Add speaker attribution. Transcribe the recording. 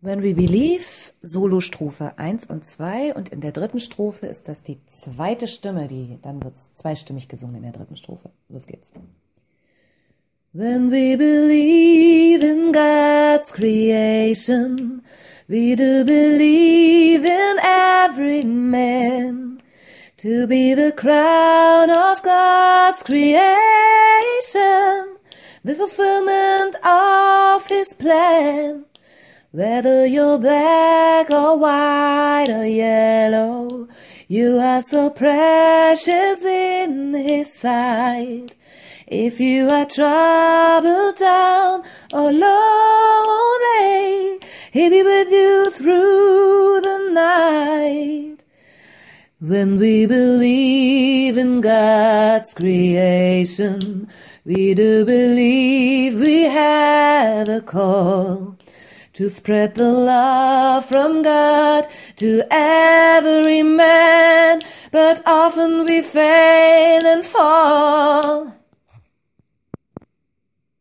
Speaker 1: When We Believe, Solostrophe 1 und 2 und in der dritten Strophe ist das die zweite Stimme, dann wird's zweistimmig gesungen in der dritten Strophe. Los geht's. When we believe in God's creation, we do believe in every man to be the crown of God's creation, the fulfillment of His plan. Whether you're black or white or yellow, you are so precious in His sight. If you are troubled down or lonely, He'll be with you through the night. When we believe in God's creation, we do believe we have a call to spread the love from God to every man, but often we fail and fall